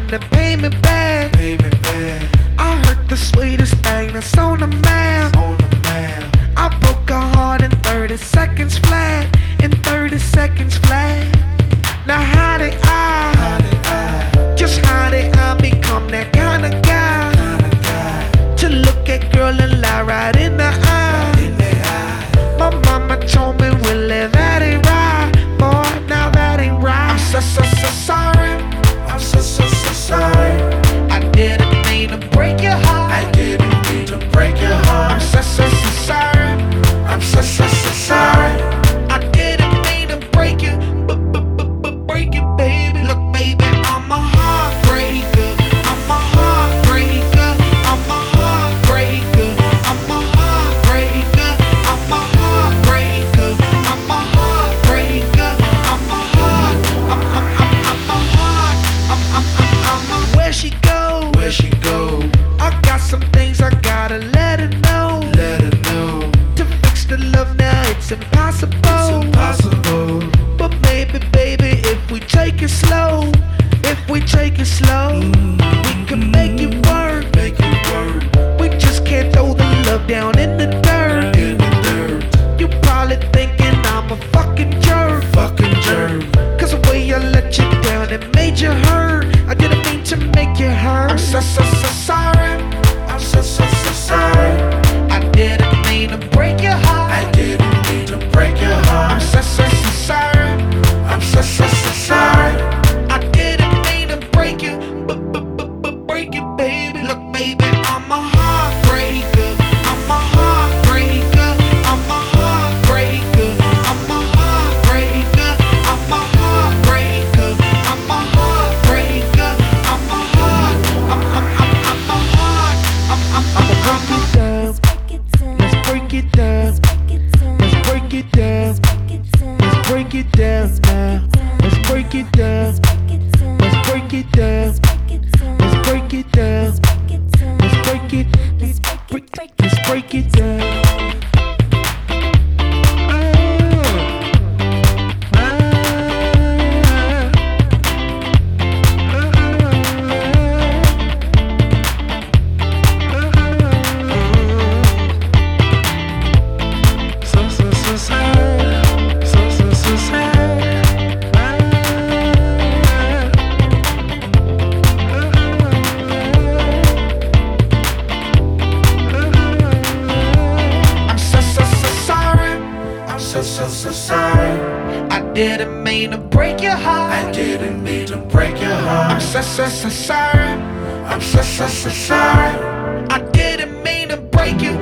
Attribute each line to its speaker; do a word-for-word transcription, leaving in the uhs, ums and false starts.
Speaker 1: time to pay me back.
Speaker 2: Pay me back.
Speaker 1: I heard the sweetest thing that's on the map.
Speaker 2: On the map.
Speaker 1: I broke her heart in thirty seconds flat. In thirty seconds flat. Now how did I?
Speaker 2: How did I?
Speaker 1: Just how did I become that kind of guy?
Speaker 2: Kind of guy.
Speaker 1: To look at girl and lie right in the eye.
Speaker 2: In the eye.
Speaker 1: My mama told me, Willie, that ain't right. Boy, now that ain't right. I'm so, so, so sorry.
Speaker 2: I'm so, so, so sorry.
Speaker 1: I didn't mean to break your heart.
Speaker 2: I didn't mean to break your heart.
Speaker 1: I'm so, so, so sorry.
Speaker 2: I'm so, so, so sorry.
Speaker 1: I didn't mean to break you, but, but, but, but break it, baby. Look, baby, I'm a heartbreaker. I'm a heartbreaker. I'm a heartbreaker. I'm a heartbreaker. I'm a heartbreaker. I'm a heartbreaker. I'm a heart. I'm, I'm, I'm, I'm a heart. I'm, I'm, I'm, I'm a. Where she go?
Speaker 2: Where she go?
Speaker 1: I got some things I gotta let her know.
Speaker 2: Let her know.
Speaker 1: To fix the love now, it's impossible.
Speaker 2: It's impossible.
Speaker 1: But maybe, baby, if we take it slow, if we take it slow, we can make it work.
Speaker 2: Make it work.
Speaker 1: We just can't throw the love down in the dirt.
Speaker 2: In the dirt.
Speaker 1: You probably thinking I'm a fucking jerk.
Speaker 2: Fucking jerk.
Speaker 1: Cause the way I let you down, it made you hurt. I didn't mean to make you hurt. I'm so, so, so sorry.
Speaker 2: I'm so, so, so sorry.
Speaker 1: I didn't mean to break your heart.
Speaker 2: I didn't mean to break your heart.
Speaker 1: I'm so, so, so sorry.
Speaker 2: I'm so, so, so sorry.
Speaker 1: I didn't mean to break you, but, but, but, but break it, baby. Look, baby, I'm a heartbreaker. I'm a heartbreaker. I'm a heartbreaker. I'm a heartbreaker. I'm a heartbreaker. I'm a heartbreaker. I'm a heart. I'm, I'm, I'm, I'm a heart. I'm, I'm, I'm, I'm a Let's break it down. Let's break it down. Let's break it down now. Let's break it down. Let's break it down. Let's break it down. Let's break it. Let's break. Let's break it down.
Speaker 2: So, so, so sorry. So, so, so sorry.
Speaker 1: I'm so, so, so sorry.
Speaker 2: I'm so, so, so sorry.
Speaker 1: I didn't mean to break your heart.
Speaker 2: I didn't mean to break your heart.
Speaker 1: I'm so, so, so sorry.
Speaker 2: I'm so, so, so sorry.
Speaker 1: I didn't mean to break you,